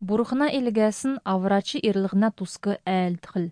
Бурхна илгәсін аврачы ирлығына тускы әлдіқіл.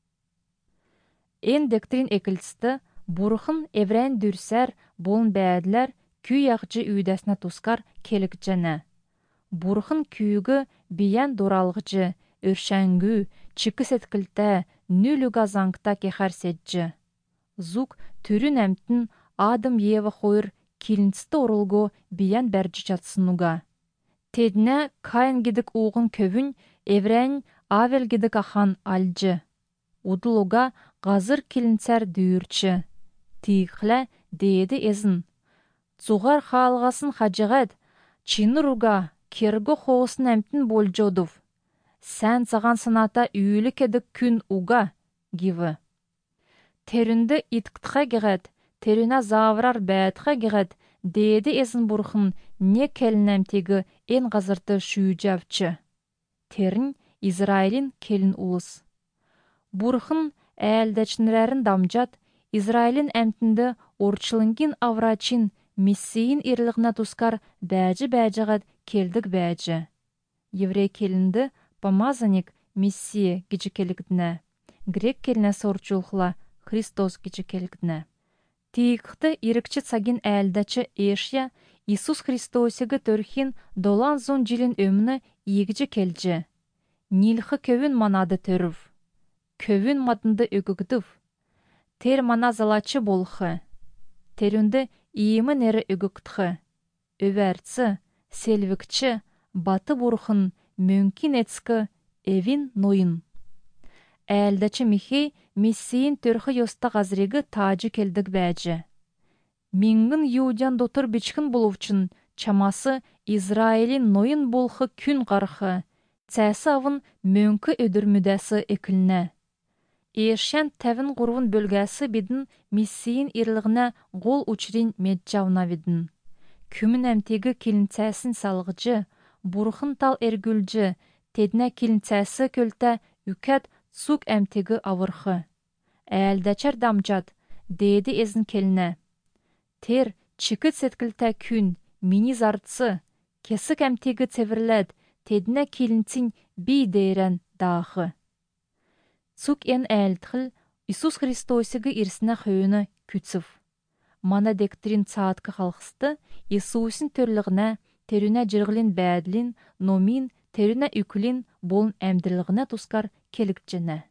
Эн дектрин екілісті Бурхын еврән дүрсәр болын бәділер күй яқчы үйдәсіне тускар келік жәні. Бурхын күйігі биян доралғычы, өршәңгі, чықы сеткілті, нүлі газаңқта кехар сетчі. Зук түрін әмтін адым еві қойыр келінсті орылғы биян бәрджі жатсынуға. Тедіне кайын гидік оғын көвін еврән авел гидік ахан алжы. Удылуға ғазыр келінсәр дүйірчі. Тиіқлі дейді езін. Цуғар қалғасын хажығад, чиныруға кергі хоғысын әмтін болжодув. Сән саған сыната үйілі кедік күн уға, гиві. Терінді иткітқа геғад, теріна заврар бәдіға геғад, дейді езін Бурхын не келінәмтегі ен ғазырды шүйджавчы. Терін Израилін келін улыс. Бурхын әлдәчінлерін дамжат, Израилін әмтінді орчылыңгин аврачин Мессейін ирлігіна тускар бәжі-бәжіғад келдік бәжі. Еврей келінді помазаник Мессия гечі келігдіне. Грек келіне сорчулқыла Христос гечі келігдіне. Тиіқті ирікчі цагин әлдәчі Эшия Иисус Христосигі төрхин долан зон жилін өміні егічі келжі. Нилхы көвін манады төрів. Көвін мадынды өгігдів. Тер мана залачы болхы. Терінді иемін әрі өгігдхы. Өвәрці, селвікчі, баты Бурхын, мөңкін әцкі, әвін нойын. Әлдәчі Михей Мессейін төрхі йоста ғазрегі тажы келдік бәжі. Мингін Иудян дотыр бичкін болувчын, чамасы Израилін нойын болхы күн қархы, цәсі авын мөңкі өдірмүдәсі екіліне. Ешен тәвін ғұрвын бөлгәсі бедін Мессейін ирлігіне ғол учрин меджауна бедін. Күмін әмтегі келінцәсін салғычы, Бурхын тал әргүлжі, тедіне келінцәсі көлті үкәт сук әмтегі авырхы. Әлдәчәр дамжат, дейді езін келіне. Тер, чикіт сеткілті күн, мини зартсы, кесік әмтегі цевірләд, тедіне келінцін бей дейрен дағы. Сук ен әлділ Иисус Христосигі ирсіне қойыны күтсів. Мана дектрин цаатқы қалқысты Иисусын төрлігіне, теріне жырғылин бәділін, номин, теріне үкілін болын әмділігіне тускар келікчіне.